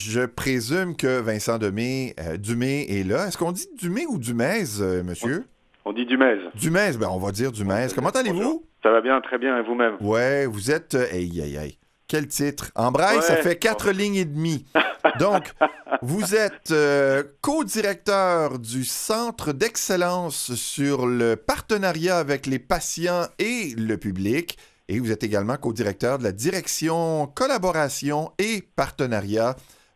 Je présume que Vincent Dumais est là. Est-ce qu'on dit Dumais ou Dumais, monsieur? On dit Dumais. Dumais, ben on va dire Dumais. Comment Bonjour. allez-vous? Ça va bien, très bien, et vous-même? Ouais, vous êtes... aïe, aïe, aïe. Quel titre? En braille, ça Ouais. fait 4 lignes et demie. Donc, vous êtes co-directeur du Centre d'excellence sur le partenariat avec les patients et le public. Et vous êtes également co-directeur de la direction collaboration et partenariat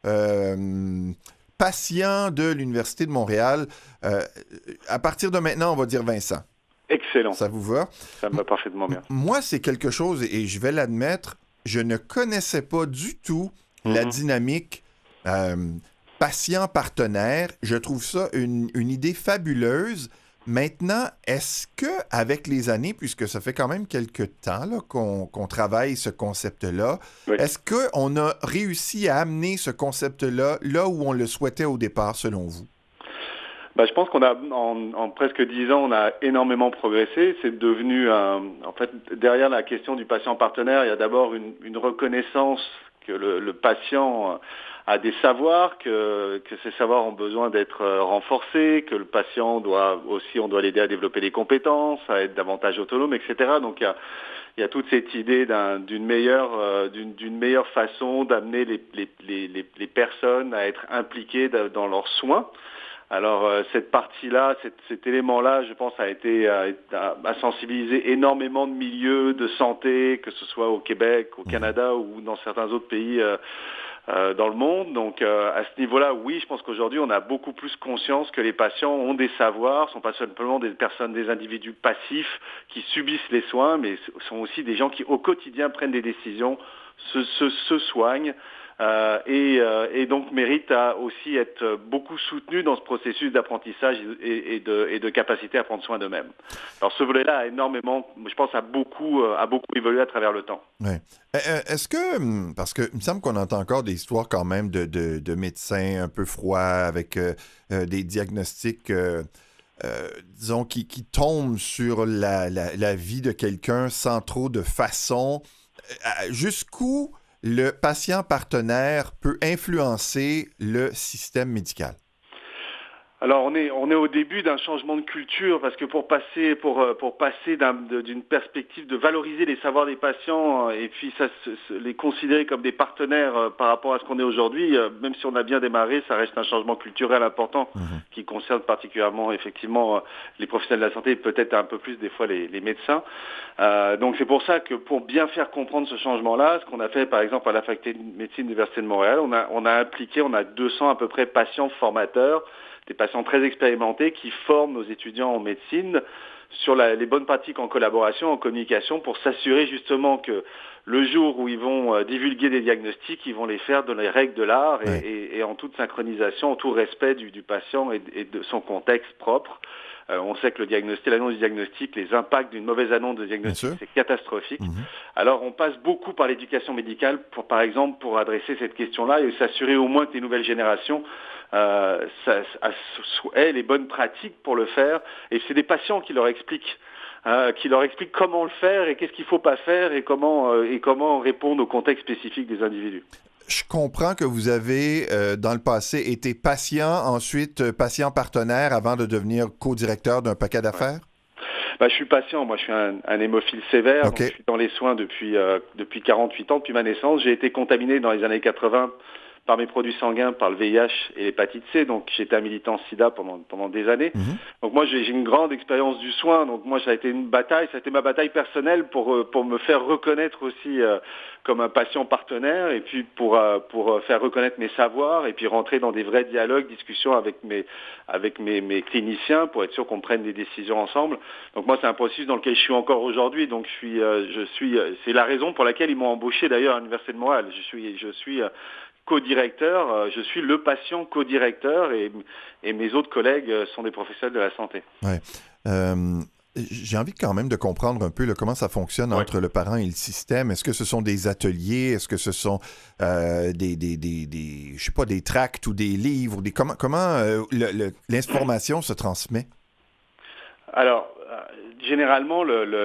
patient de l'Université de Montréal. À partir de maintenant, on va dire Vincent. Excellent. Ça vous va? Ça me va parfaitement bien. Moi, c'est quelque chose, et je vais l'admettre, je ne connaissais pas du tout la dynamique patient-partenaire. Je trouve ça une idée fabuleuse. Maintenant, est-ce que avec les années, puisque ça fait quand même quelques temps là, qu'on travaille ce concept-là, Oui. est-ce qu'on a réussi à amener ce concept-là là où on le souhaitait au départ, selon vous? Je pense qu'on a, en presque 10 ans, on a énormément progressé. C'est devenu, en fait, derrière la question du patient partenaire, il y a d'abord une reconnaissance que le patient a des savoirs, que ces savoirs ont besoin d'être renforcés, que le patient on doit l'aider à développer des compétences, à être davantage autonome, etc. Donc il y a toute cette idée d'une meilleure façon d'amener les personnes à être impliquées dans leurs soins. Alors cette partie-là, cet élément-là, je pense, a sensibilisé énormément de milieux de santé, que ce soit au Québec, au Canada ou dans certains autres pays dans le monde. Donc à ce niveau-là, oui, je pense qu'aujourd'hui, on a beaucoup plus conscience que les patients ont des savoirs, sont pas simplement des individus passifs qui subissent les soins, mais sont aussi des gens qui au quotidien prennent des décisions, se soignent. Et donc mérite à aussi être beaucoup soutenu dans ce processus d'apprentissage et de capacité à prendre soin d'eux-mêmes. Alors ce volet-là a énormément, je pense, a beaucoup évolué à travers le temps. Ouais. Est-ce que, parce qu'il me semble qu'on entend encore des histoires quand même de médecins un peu froids avec des diagnostics, disons, qui tombent sur la vie de quelqu'un sans trop de façon. Jusqu'où le patient partenaire peut influencer le système médical? Alors on est au début d'un changement de culture parce que pour passer d'une perspective de valoriser les savoirs des patients et puis les considérer comme des partenaires par rapport à ce qu'on est aujourd'hui, même si on a bien démarré, ça reste un changement culturel important qui concerne particulièrement effectivement les professionnels de la santé et peut-être un peu plus des fois les médecins. Donc c'est pour ça que pour bien faire comprendre ce changement-là, ce qu'on a fait par exemple à la faculté de médecine de l'Université de Montréal, on a 200 à peu près patients formateurs, des patients très expérimentés qui forment nos étudiants en médecine sur les bonnes pratiques en collaboration, en communication, pour s'assurer justement que le jour où ils vont divulguer des diagnostics, ils vont les faire dans les règles de l'art et en toute synchronisation, en tout respect du patient et de son contexte propre. On sait que l'annonce du diagnostic, les impacts d'une mauvaise annonce de diagnostic, c'est catastrophique. Alors on passe beaucoup par l'éducation médicale, par exemple, pour adresser cette question-là et s'assurer au moins que les nouvelles générations aient les bonnes pratiques pour le faire. Et c'est des patients qui leur expliquent comment le faire et qu'est-ce qu'il ne faut pas faire et comment répondre au contexte spécifique des individus. Je comprends que vous avez, dans le passé, été patient, ensuite patient partenaire avant de devenir co-directeur d'un paquet d'affaires? Je suis patient. Moi, je suis un hémophile sévère. Okay. Donc je suis dans les soins depuis 48 ans, depuis ma naissance. J'ai été contaminé dans les années 80 par mes produits sanguins, par le VIH et l'hépatite C. Donc j'étais un militant SIDA pendant des années. Donc moi, j'ai une grande expérience du soin. Donc moi, ça a été ma bataille personnelle pour me faire reconnaître aussi comme un patient partenaire et puis pour faire reconnaître mes savoirs et puis rentrer dans des vrais dialogues, discussions avec mes cliniciens pour être sûr qu'on prenne des décisions ensemble. Donc moi, c'est un processus dans lequel je suis encore aujourd'hui. Donc c'est la raison pour laquelle ils m'ont embauché d'ailleurs à l'Université de Montréal. Je suis co-directeur, je suis le patient co-directeur et mes autres collègues sont des professionnels de la santé. Ouais. J'ai envie quand même de comprendre un peu comment ça fonctionne entre le parent et le système. Est-ce que ce sont des ateliers? Est-ce que ce sont je sais pas, des tracts ou des livres? Comment l'information se transmet? Alors, généralement,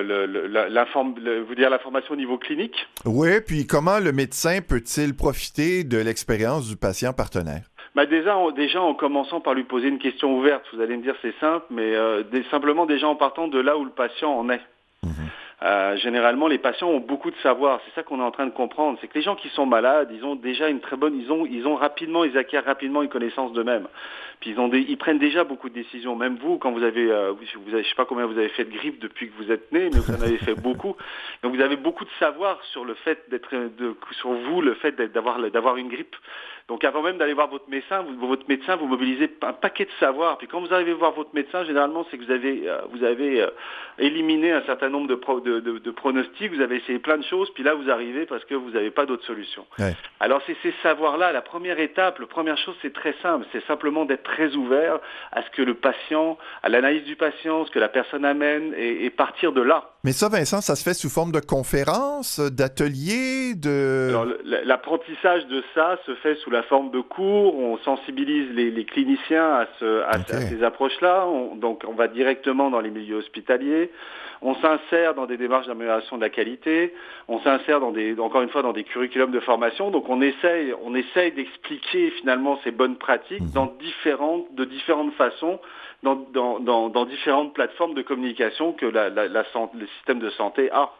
vous dire l'information au niveau clinique. Oui, puis comment le médecin peut-il profiter de l'expérience du patient partenaire? Déjà en commençant par lui poser une question ouverte, vous allez me dire c'est simple, mais simplement déjà en partant de là où le patient en est. Mhm. Généralement, les patients ont beaucoup de savoir. C'est ça qu'on est en train de comprendre. C'est que les gens qui sont malades, ils ont déjà une très bonne, ils acquièrent rapidement une connaissance d'eux-mêmes. Puis ils prennent déjà beaucoup de décisions. Même vous, quand vous avez, je sais pas combien vous avez fait de grippe depuis que vous êtes né, mais vous en avez fait beaucoup. Donc vous avez beaucoup de savoir sur le fait sur vous, le fait d'avoir une grippe. Donc avant même d'aller voir votre médecin, vous mobilisez un paquet de savoir. Puis quand vous arrivez voir votre médecin, généralement, c'est que vous avez éliminé un certain nombre de pronostics, vous avez essayé plein de choses, puis là vous arrivez parce que vous n'avez pas d'autre solution. Ouais. Alors c'est ces savoirs-là, la première chose, c'est très simple, c'est simplement d'être très ouvert à ce que le patient, à l'analyse du patient, ce que la personne amène, et partir de là. Mais ça, Vincent, ça se fait sous forme de conférences, d'ateliers, de... Alors, l'apprentissage de ça se fait sous la forme de cours. On sensibilise les cliniciens à ces approches-là. Donc, on va directement dans les milieux hospitaliers. On s'insère dans des démarches d'amélioration de la qualité. On s'insère encore une fois, dans des curriculums de formation. Donc, on essaye d'expliquer finalement ces bonnes pratiques de différentes façons, dans différentes plateformes de communication que le système de santé a.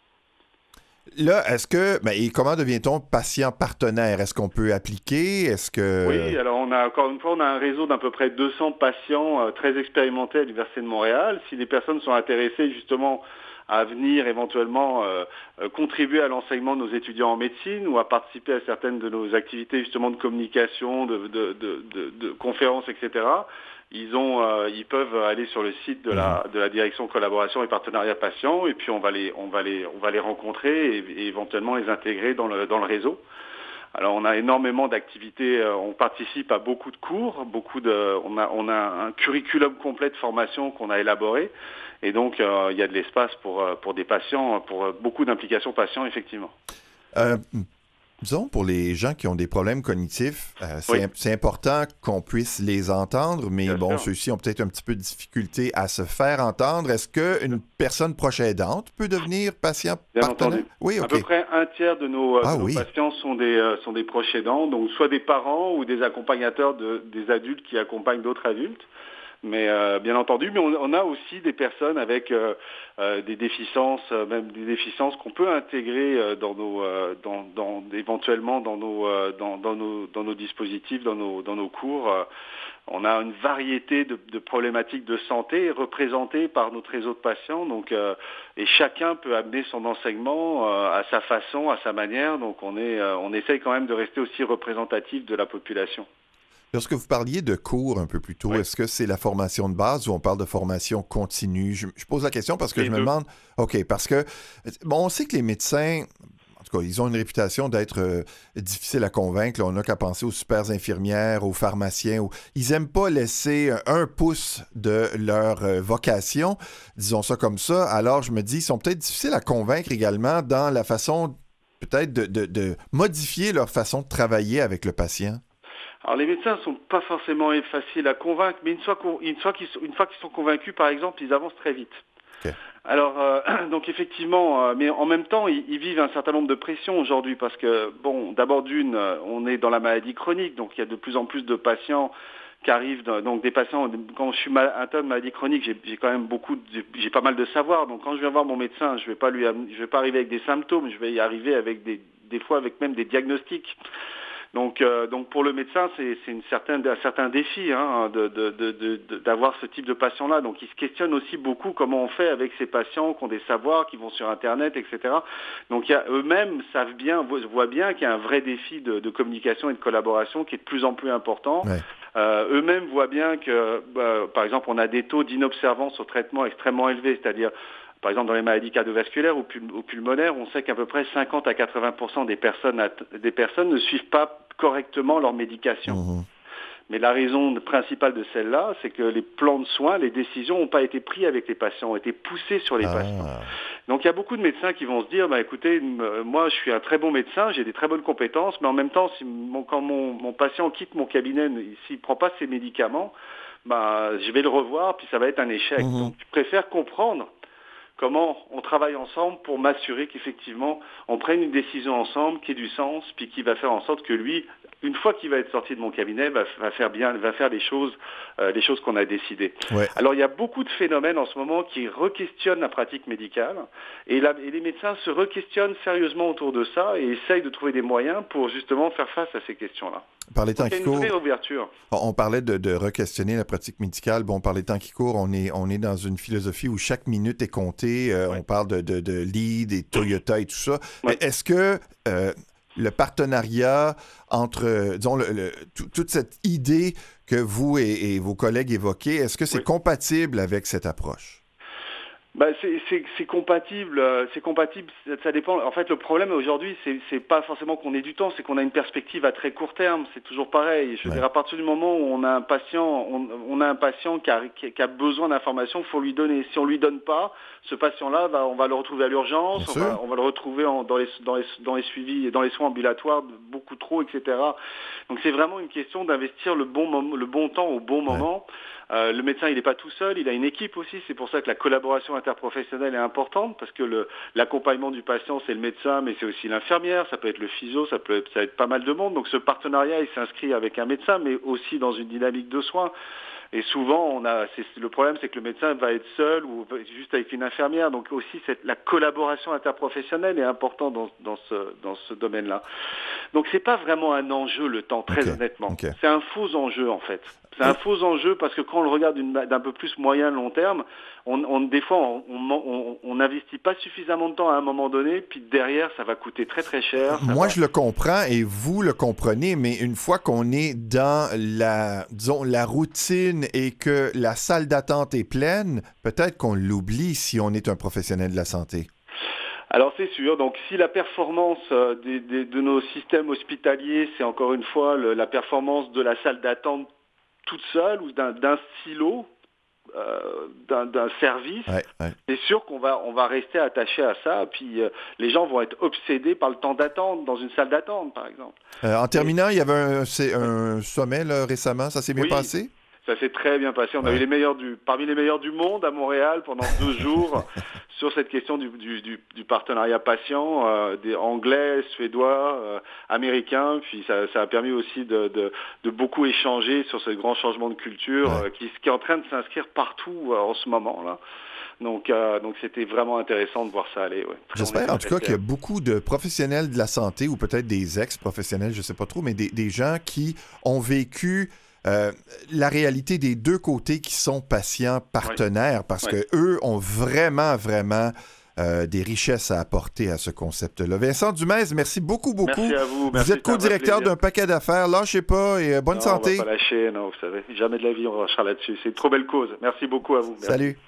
Là, et comment devient-on patient partenaire? Est-ce qu'on peut appliquer? Est-ce que... Oui, alors on a un réseau d'à peu près 200 patients très expérimentés à l'Université de Montréal. Si les personnes sont intéressées justement à venir éventuellement contribuer à l'enseignement de nos étudiants en médecine ou à participer à certaines de nos activités justement de communication, de conférences, etc., ils peuvent aller sur le site de la direction collaboration et partenariat patients, et puis on va les rencontrer et éventuellement les intégrer dans le réseau. Alors on a énormément d'activités, on participe à beaucoup de cours, on a un curriculum complet de formation qu'on a élaboré, et donc il y a de l'espace pour des patients, pour beaucoup d'implications patients effectivement. Disons, pour les gens qui ont des problèmes cognitifs, c'est important qu'on puisse les entendre, mais ceux-ci ont peut-être un petit peu de difficulté à se faire entendre. Est-ce qu'une personne proche aidante peut devenir patient partenaire? Bien entendu. Oui, OK. À peu près un tiers de nos patients sont des proches aidants, donc soit des parents ou des accompagnateurs des adultes qui accompagnent d'autres adultes. Mais bien entendu, mais on a aussi des personnes avec des déficiences, même des déficiences qu'on peut intégrer éventuellement dans nos dispositifs, dans nos cours. On a une variété de problématiques de santé représentées par notre réseau de patients. Donc, et chacun peut amener son enseignement à sa façon, à sa manière. Donc, on essaye quand même de rester aussi représentatif de la population. Lorsque vous parliez de cours un peu plus tôt, est-ce que c'est la formation de base ou on parle de formation continue? Je pose la question parce que je me demande, OK, parce que, on sait que les médecins, en tout cas, ils ont une réputation d'être difficiles à convaincre. Là, on n'a qu'à penser aux super infirmières, aux pharmaciens. Ils n'aiment pas laisser un pouce de leur vocation, disons ça comme ça. Alors, je me dis, ils sont peut-être difficiles à convaincre également dans la façon, peut-être, de modifier leur façon de travailler avec le patient. Alors les médecins ne sont pas forcément faciles à convaincre, mais une fois qu'ils sont convaincus, par exemple, ils avancent très vite. Okay. Alors, donc effectivement, mais en même temps, ils vivent un certain nombre de pressions aujourd'hui parce que, d'abord on est dans la maladie chronique, donc il y a de plus en plus de patients qui arrivent, donc des patients, quand je suis atteint de maladie chronique, j'ai quand même j'ai pas mal de savoir, donc quand je viens voir mon médecin, je vais pas arriver avec des symptômes, je vais y arriver avec des fois avec même des diagnostics. Donc pour le médecin, c'est un certain défi d'avoir ce type de patient-là. Donc il se questionne aussi beaucoup comment on fait avec ces patients qui ont des savoirs, qui vont sur Internet, etc. Donc eux-mêmes voient bien qu'il y a un vrai défi de communication et de collaboration qui est de plus en plus important. Ouais. Eux-mêmes voient bien que, par exemple, on a des taux d'inobservance au traitement extrêmement élevés, c'est-à-dire par exemple, dans les maladies cardiovasculaires ou pulmonaires, on sait qu'à peu près 50 à 80% des personnes ne suivent pas correctement leur médication. Mmh. Mais la raison principale de celle-là, c'est que les plans de soins, les décisions n'ont pas été prises avec les patients, ont été poussées sur les patients. Donc il y a beaucoup de médecins qui vont se dire, écoutez, moi je suis un très bon médecin, j'ai des très bonnes compétences, mais en même temps, quand mon patient quitte mon cabinet, s'il ne prend pas ses médicaments, je vais le revoir, puis ça va être un échec. Mmh. Donc je préfère comprendre comment on travaille ensemble pour m'assurer qu'effectivement on prenne une décision ensemble qui ait du sens, puis qui va faire en sorte que lui, une fois qu'il va être sorti de mon cabinet, va faire les choses qu'on a décidées. Ouais. Alors il y a beaucoup de phénomènes en ce moment qui requestionnent la pratique médicale, et les médecins se requestionnent sérieusement autour de ça et essayent de trouver des moyens pour justement faire face à ces questions-là. Par les temps qui courent, il y a une vraie ouverture. On parlait de re-questionner la pratique médicale. Bon, par les temps qui courent, on est dans une philosophie où chaque minute est comptée. On parle de lead et Toyota et tout ça. Ouais. Est-ce que le partenariat entre, disons, toute cette idée que vous et vos collègues évoquez, est-ce que c'est compatible avec cette approche? C'est compatible, ça dépend. En fait, le problème aujourd'hui, c'est pas forcément qu'on ait du temps, c'est qu'on a une perspective à très court terme. C'est toujours pareil. Je veux dire, à partir du moment où on a un patient qui a besoin d'informations, il faut lui donner. Si on lui donne pas, ce patient-là, on va le retrouver à l'urgence, on va le retrouver dans les suivis et dans les soins ambulatoires beaucoup trop, etc. Donc c'est vraiment une question d'investir le bon temps au bon moment. Le médecin, il n'est pas tout seul, il a une équipe aussi. C'est pour ça que la collaboration interprofessionnelle est importante, parce que l'accompagnement du patient, c'est le médecin, mais c'est aussi l'infirmière, ça peut être le physio, ça peut être pas mal de monde. Donc ce partenariat, il s'inscrit avec un médecin, mais aussi dans une dynamique de soins. Et souvent, le problème, c'est que le médecin va être seul ou juste avec une infirmière. Donc aussi, la collaboration interprofessionnelle est importante dans ce domaine-là. Donc c'est pas vraiment un enjeu, le temps, très honnêtement. C'est un faux enjeu, en fait. C'est un faux enjeu parce que quand on le regarde d'un peu plus moyen-long terme, des fois, on n'investit pas suffisamment de temps à un moment donné, puis derrière, ça va coûter très, très cher. Moi, je le comprends et vous le comprenez, mais une fois qu'on est dans la routine et que la salle d'attente est pleine, peut-être qu'on l'oublie si on est un professionnel de la santé. Alors c'est sûr, donc si la performance de nos systèmes hospitaliers, c'est encore une fois la performance de la salle d'attente toute seule ou d'un silo, d'un service, c'est sûr qu'on va rester attaché à ça, puis les gens vont être obsédés par le temps d'attente dans une salle d'attente, par exemple. En terminant, il y avait un sommet là, récemment, ça s'est bien passé? Ça s'est très bien passé. On a eu parmi les meilleurs du monde à Montréal pendant 2 jours sur cette question du partenariat patient, des Anglais, Suédois, Américains. Puis ça a permis aussi de beaucoup échanger sur ce grand changement de culture qui est en train de s'inscrire partout en ce moment là. Donc c'était vraiment intéressant de voir ça aller. Ouais. J'espère en tout cas qu'il y a beaucoup de professionnels de la santé ou peut-être des ex-professionnels, je ne sais pas trop, mais des gens qui ont vécu la réalité des deux côtés qui sont patients partenaires parce que eux ont vraiment des richesses à apporter à ce concept-là. Vincent Dumais, merci beaucoup. Merci à vous. Vous êtes co-directeur d'un paquet d'affaires. Lâchez pas et bonne santé. On va pas lâcher, non, vous savez. Jamais de la vie, on lâchera là-dessus. C'est une trop belle cause. Merci beaucoup à vous. Merci. Salut.